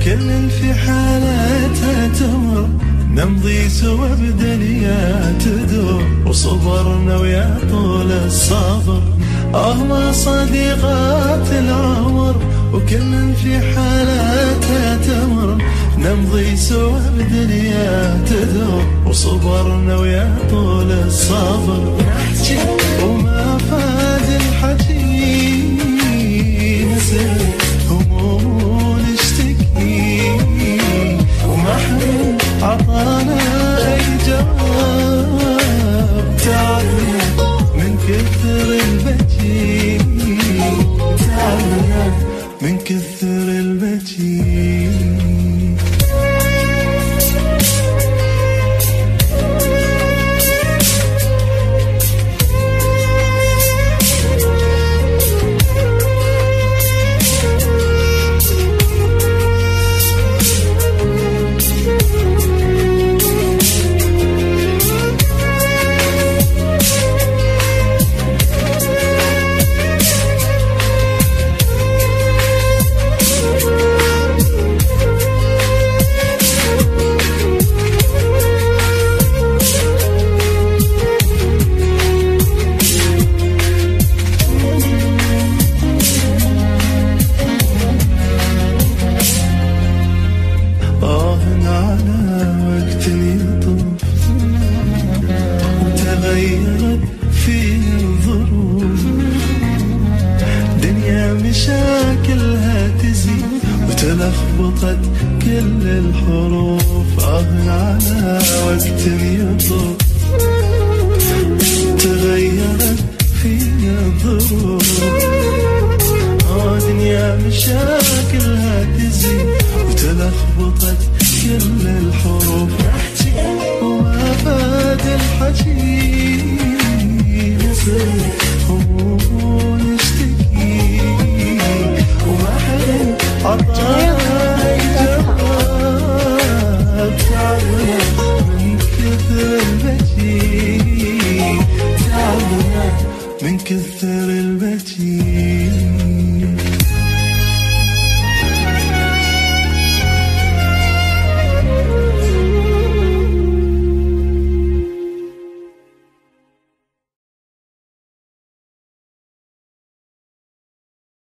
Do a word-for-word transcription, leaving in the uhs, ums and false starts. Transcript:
وكل في حالتها تمر، نمضي سوا بدنيا تدور، وصبرنا ويا طول الصبر آه ما صديقات العمر، وكل في حالتها تمر، نمضي سوا بدنيا تدور، وصبرنا ويا طول الصبر، وما فاد الحكي نسل هموم ونشتكي، وما حد عطانا أي جواب، تعبنا من كثر البكي، تعبنا من كثر البكي. تغيرت فينا الظروف، دنيا مشاكلها تزيد، وتلخبطت كل الحروف، آه على وقت يطوف. تغيرت فينا الظروف، آه دنيا مشاكلها تزيد، وتلخبطت كل الحروف، وما فاد الحكي نسل هموم ونشتكي، وما حد عطانا أي جواب، تعبنا من كثر البكي، تعبنا من كثر البكي.